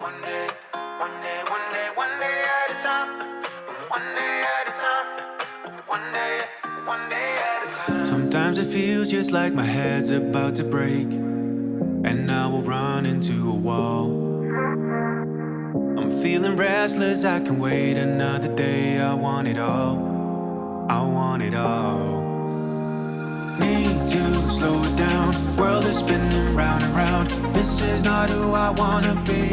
One day, one day, one day, one day at a time. One day at a time. One day at a time. Sometimes it feels just like my head's about to break, and I will run into a wall. I'm feeling restless, I can wait another day. I want it all, I want it all. Need to slow it down, world is spinning round and round. This is not who I wanna be.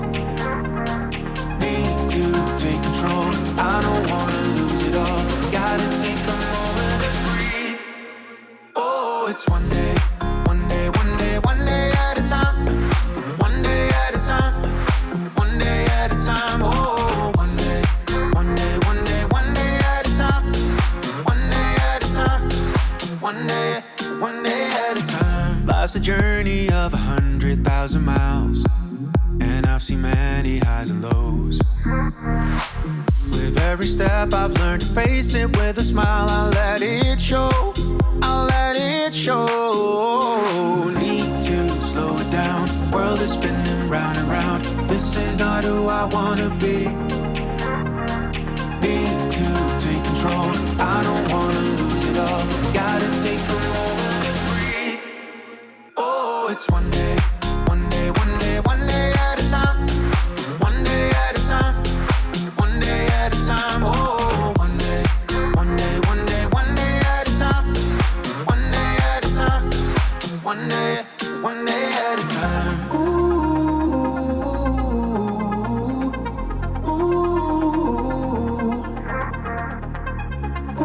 Need to take control, I don't wanna lose it all. Gotta take a moment to breathe. Oh, it's one day, one day, one day, one day at a time. One day at a time, one day at a time. Oh, one day, one day, one day, one day at a time. One day at a time, one day at a time. Life's a journey of 100,000 miles, and I've seen many highs and lows. With every step I've learned to face it with a smile. I'll let it show, I'll let it show. Need to slow it down, world is spinning round and round. This is not who I wanna be. Need to take control, I don't wanna lose it all. Gotta take a moment to breathe. Oh, it's one day, one day, one day, one day at a time. One day at a time, one day at a time. Oh, one day, one day, one day, one day at a time. One day at a time, one day at a time. Ooh, ooh,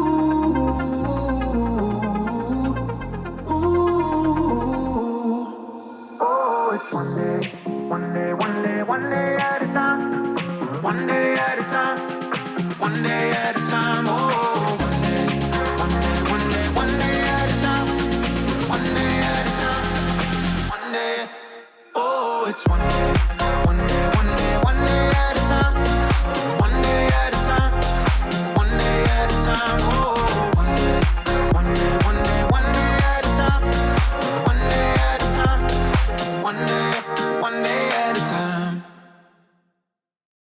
ooh, ooh. Oh, it's one day, one day, one day, one day at a time. One day at a time, one day at a time. Oh.